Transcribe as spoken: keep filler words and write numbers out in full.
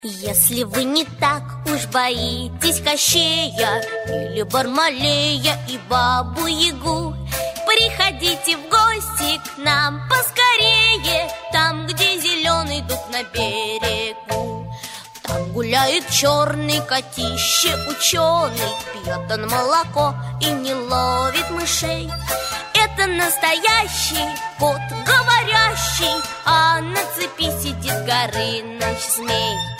Если вы не так уж боитесь Кощея или Бармалея и Бабу-Ягу, приходите в гости к нам поскорее, там, где зеленый дуб на берегу. Там гуляет черный котище ученый, пьет он молоко и не ловит мышей. Это настоящий кот говорящий, а на цепи сидит Горыныч-змей.